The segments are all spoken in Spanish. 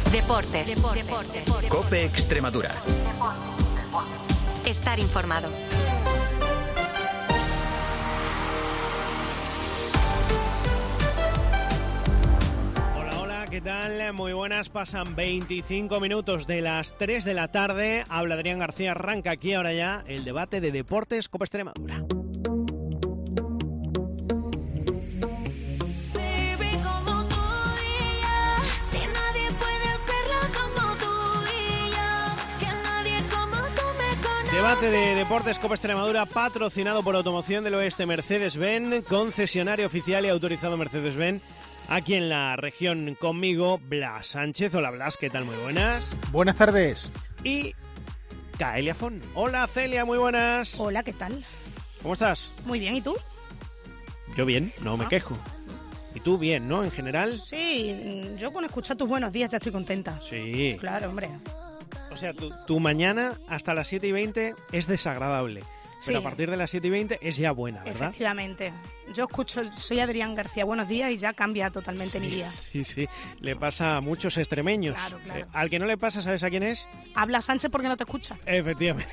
Deportes. COPE Extremadura. Estar informado. ¿Qué tal? Muy buenas, pasan 25 minutos de las 3 de la tarde. Habla Adrián García, arranca aquí ahora ya el debate de Deportes COPE Extremadura. Debate de Deportes COPE Extremadura, patrocinado por Automoción del Oeste Mercedes-Benz, concesionario oficial y autorizado Mercedes-Benz. Aquí en la región conmigo, Blas Sánchez. Hola Blas, ¿qué tal? Muy buenas. Buenas tardes. Y Caelia Fon. Hola Celia, muy buenas. Hola, ¿qué tal? ¿Cómo estás? Muy bien, ¿y tú? Yo bien, no me quejo. ¿Y tú bien, no, en general? Sí, yo con escuchar tus buenos días ya estoy contenta. Sí. Claro, hombre. O sea, tu mañana hasta las 7:20 es desagradable. Pero sí. A partir de las 7:20 es ya buena, ¿verdad? Efectivamente. Yo escucho, soy Adrián García, buenos días, y ya cambia totalmente mi día. Sí. Le pasa a muchos extremeños. Claro. Al que no le pasa, ¿sabes a quién es? Habla Sánchez porque no te escucha. Efectivamente.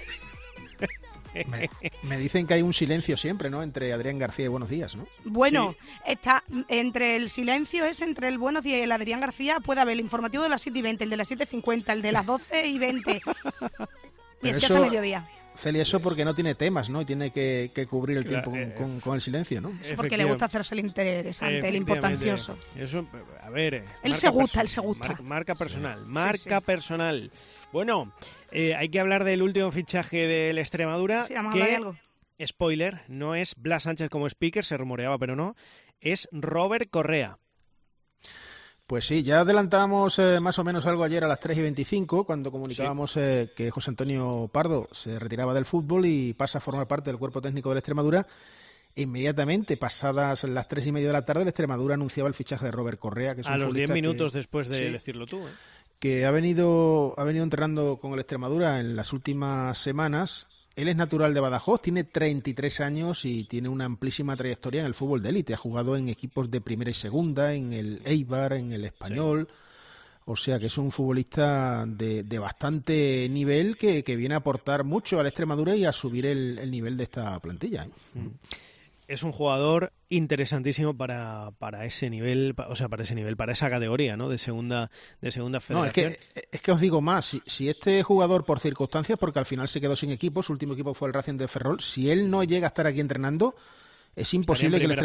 Me dicen que hay un silencio siempre, ¿no? Entre Adrián García y Buenos Días, ¿no? Bueno, Sí. está entre el silencio, es entre el Buenos Días y el Adrián García. Puede haber el informativo de las 7:20, el de las 7:50, el de las 12:20. Y así hasta mediodía. Celia, eso porque no tiene temas, ¿no? Y tiene que cubrir el Claro, tiempo con el silencio, ¿no? Eso porque le gusta hacerse el interesante, el importancioso. Eso, a ver... Él se gusta. Marca personal, Sí. personal. Bueno, hay que hablar del último fichaje del Extremadura. Sí, vamos a hablar de algo. Spoiler, no es Blas Sánchez como speaker, se rumoreaba, pero no. Es Robert Correa. Pues sí, ya adelantábamos más o menos algo ayer a las 3:25 cuando comunicábamos que José Antonio Pardo se retiraba del fútbol y pasa a formar parte del cuerpo técnico de la Extremadura. Inmediatamente, pasadas las 3:30 de la tarde, la Extremadura anunciaba el fichaje de Robert Correa, que es un A los 10 futbolista minutos después de sí, decirlo tú. que ha venido entrenando con el Extremadura en las últimas semanas. Él es natural de Badajoz, tiene 33 años y tiene una amplísima trayectoria en el fútbol de élite. Ha jugado en equipos de primera y segunda, en el Eibar, en el Español. Sí. O sea que es un futbolista de bastante nivel que viene a aportar mucho a la Extremadura y a subir el nivel de esta plantilla. Es un jugador interesantísimo para ese nivel, para esa categoría, ¿no? de segunda federación. No, es que os digo más, si este jugador por circunstancias, porque al final se quedó sin equipo, su último equipo fue el Racing de Ferrol, si él no llega a estar aquí entrenando, es imposible que la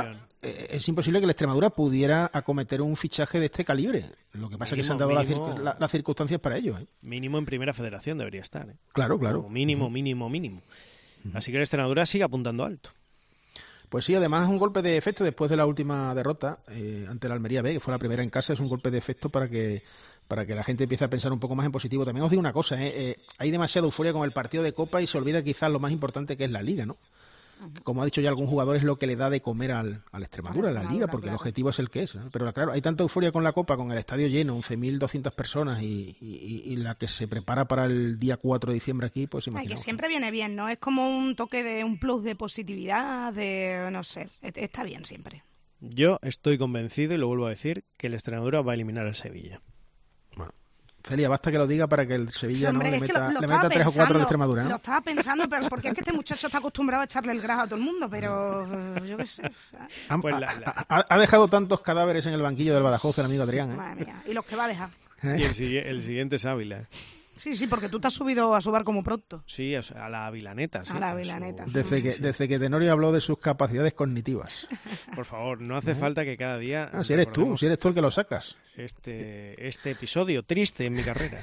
Extremadura pudiera acometer un fichaje de este calibre. Lo que pasa es que se han dado las circunstancias para ello. Mínimo en primera federación debería estar. Claro. Como mínimo. Así que la Extremadura sigue apuntando alto. Pues sí, además es un golpe de efecto después de la última derrota ante la Almería B, que fue la primera en casa. Es un golpe de efecto para que la gente empiece a pensar un poco más en positivo. También os digo una cosa, hay demasiada euforia con el partido de Copa y se olvida quizás lo más importante que es la Liga, ¿no? Como ha dicho ya algún jugador, es lo que le da de comer al Extremadura, a la Liga, porque el objetivo es el que es, ¿no? Pero claro, hay tanta euforia con la Copa, con el estadio lleno, 11.200 personas y la que se prepara para el día 4 de diciembre aquí, pues imaginaos. Que siempre viene bien, ¿no? Es como un toque de un plus de positividad, no sé, está bien siempre. Yo estoy convencido, y lo vuelvo a decir, que el Extremadura va a eliminar al Sevilla. Bueno, Celia, basta que lo diga para que el Sevilla hombre, le meta 3 o 4 de Extremadura, ¿no? Lo estaba pensando, pero porque es que este muchacho está acostumbrado a echarle el gras a todo el mundo, pero yo qué sé. Ha dejado tantos cadáveres en el banquillo del Badajoz el amigo Adrián. Madre mía, y los que va a dejar. Y el siguiente es Ávila. Sí, porque tú te has subido a su barco muy pronto. Sí, a la Avilaneta. Sí. A la Avilaneta. Desde que Tenorio habló de sus capacidades cognitivas. Por favor, no hace falta que cada día... si eres tú el que lo sacas. Este episodio triste en mi carrera.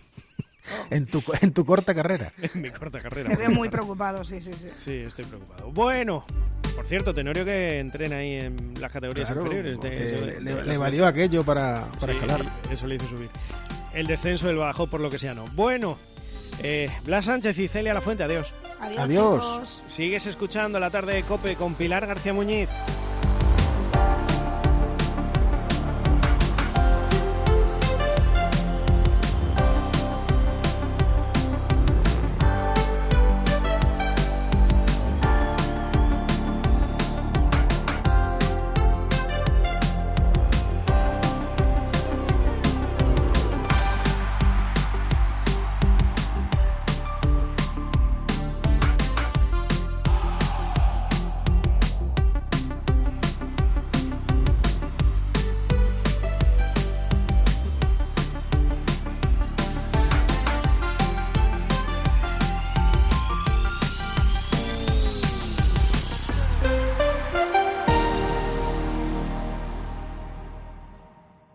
En tu corta carrera. En mi corta carrera. Me veo muy preocupado, sí. Sí, estoy preocupado. Bueno, por cierto, Tenorio que entrena ahí en las categorías inferiores. Le valió aquello para escalar. Eso le hizo subir. El descenso del Badajoz, por lo que sea, no. Bueno, Blas Sánchez y Celia Lafuente, adiós. Adiós. Sigues escuchando La Tarde de COPE con Pilar García Muñiz.